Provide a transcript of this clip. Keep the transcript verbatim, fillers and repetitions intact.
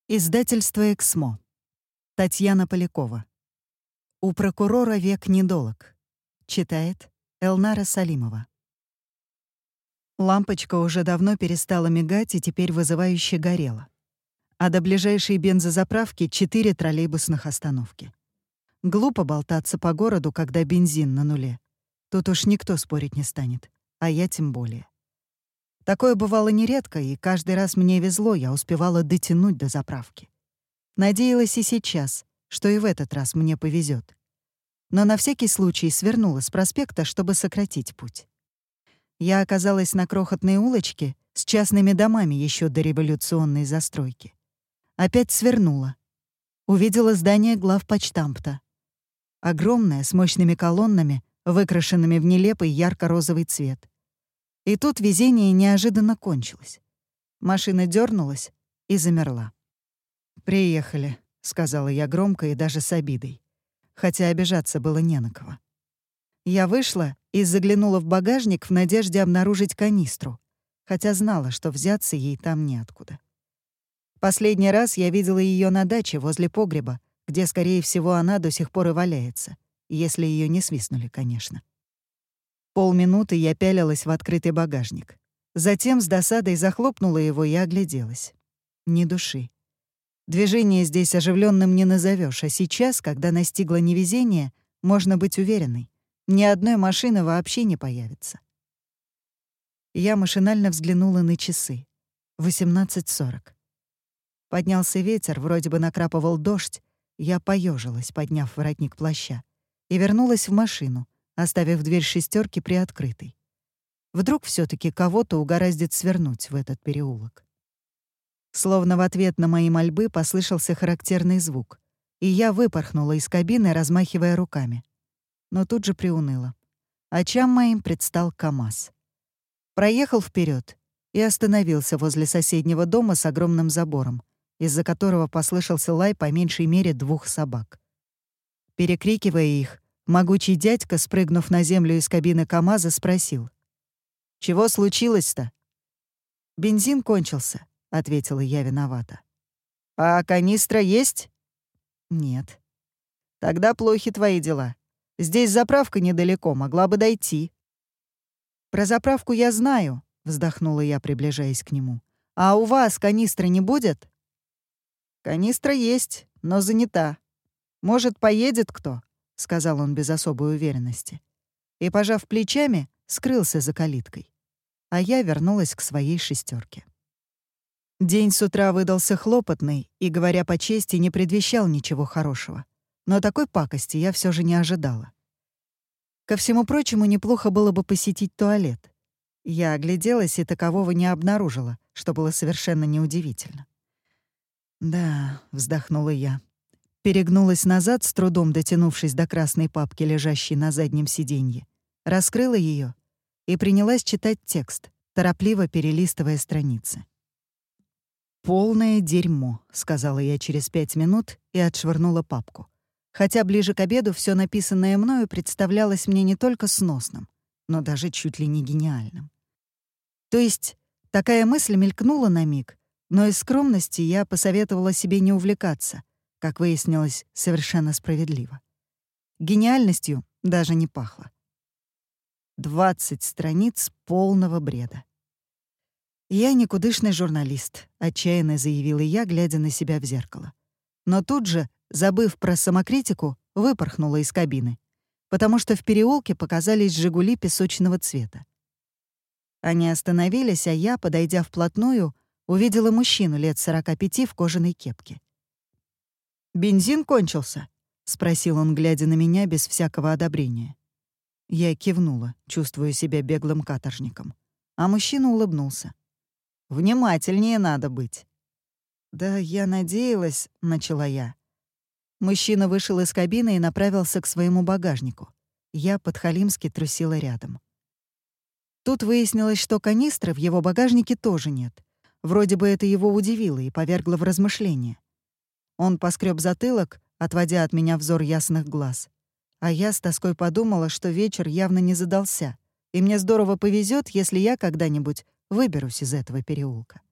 Издательство «Эксмо». Татьяна Полякова. «У прокурора век недолог». Читает Элнара Салимова. Лампочка уже давно перестала мигать и теперь вызывающе горела. А до ближайшей бензозаправки четыре троллейбусных остановки. Глупо болтаться по городу, когда бензин на нуле. Тут уж никто спорить не станет, а я тем более. Такое бывало нередко, и каждый раз мне везло, я успевала дотянуть до заправки. Надеялась и сейчас, что и в этот раз мне повезет. Но на всякий случай свернула с проспекта, чтобы сократить путь. Я оказалась на крохотной улочке с частными домами еще до революционной застройки. Опять свернула. Увидела здание главпочтамта. Огромное, с мощными колоннами, выкрашенными в нелепый ярко-розовый цвет. И тут везение неожиданно кончилось. Машина дернулась и замерла. «Приехали», — сказала я громко и даже с обидой, хотя обижаться было не на кого. Я вышла и заглянула в багажник в надежде обнаружить канистру, хотя знала, что взяться ей там неоткуда. Последний раз я видела ее на даче возле погреба, где, скорее всего, она до сих пор и валяется, если ее не свистнули, конечно. Полминуты я пялилась в открытый багажник. Затем с досадой захлопнула его и огляделась. Ни души. Движение здесь оживленным не назовешь, а сейчас, когда настигло невезение, можно быть уверенной. Ни одной машины вообще не появится. Я машинально взглянула на часы. восемнадцать сорок. Поднялся ветер, вроде бы накрапывал дождь. Я поежилась, подняв воротник плаща, и вернулась в машину, оставив дверь шестерки приоткрытой. Вдруг все таки кого-то угораздит свернуть в этот переулок. Словно в ответ на мои мольбы послышался характерный звук, и я выпорхнула из кабины, размахивая руками. Но тут же приуныла. Очам моим предстал КамАЗ. Проехал вперед и остановился возле соседнего дома с огромным забором, из-за которого послышался лай по меньшей мере двух собак. Перекрикивая их, могучий дядька, спрыгнув на землю из кабины КамАЗа, спросил: «Чего случилось-то?» «Бензин кончился», — ответила я виновата. «А канистра есть?» «Нет». «Тогда плохи твои дела. Здесь заправка недалеко, могла бы дойти». «Про заправку я знаю», — вздохнула я, приближаясь к нему. «А у вас канистры не будет?» «Канистра есть, но занята. Может, поедет кто?» — сказал он без особой уверенности. И, пожав плечами, скрылся за калиткой. А я вернулась к своей шестерке. День с утра выдался хлопотный и, говоря по чести, не предвещал ничего хорошего. Но такой пакости я все же не ожидала. Ко всему прочему, неплохо было бы посетить туалет. Я огляделась и такового не обнаружила, что было совершенно неудивительно. «Да», — вздохнула я. Перегнулась назад, с трудом дотянувшись до красной папки, лежащей на заднем сиденье, раскрыла ее и принялась читать текст, торопливо перелистывая страницы. «Полное дерьмо», — сказала я через пять минут и отшвырнула папку. Хотя ближе к обеду все написанное мною представлялось мне не только сносным, но даже чуть ли не гениальным. То есть такая мысль мелькнула на миг, но из скромности я посоветовала себе не увлекаться, как выяснилось, совершенно справедливо. Гениальностью даже не пахло. Двадцать страниц полного бреда. «Я никудышный журналист», — отчаянно заявила я, глядя на себя в зеркало. Но тут же, забыв про самокритику, выпорхнула из кабины, потому что в переулке показались «Жигули» песочного цвета. Они остановились, а я, подойдя вплотную, увидела мужчину лет сорока пяти в кожаной кепке. «Бензин кончился?» — спросил он, глядя на меня без всякого одобрения. Я кивнула, чувствуя себя беглым каторжником. А мужчина улыбнулся. «Внимательнее надо быть». «Да я надеялась», — начала я. Мужчина вышел из кабины и направился к своему багажнику. Я подхалимски трусила рядом. Тут выяснилось, что канистры в его багажнике тоже нет. Вроде бы это его удивило и повергло в размышления. Он поскреб затылок, отводя от меня взор ясных глаз. А я с тоской подумала, что вечер явно не задался, и мне здорово повезет, если я когда-нибудь выберусь из этого переулка.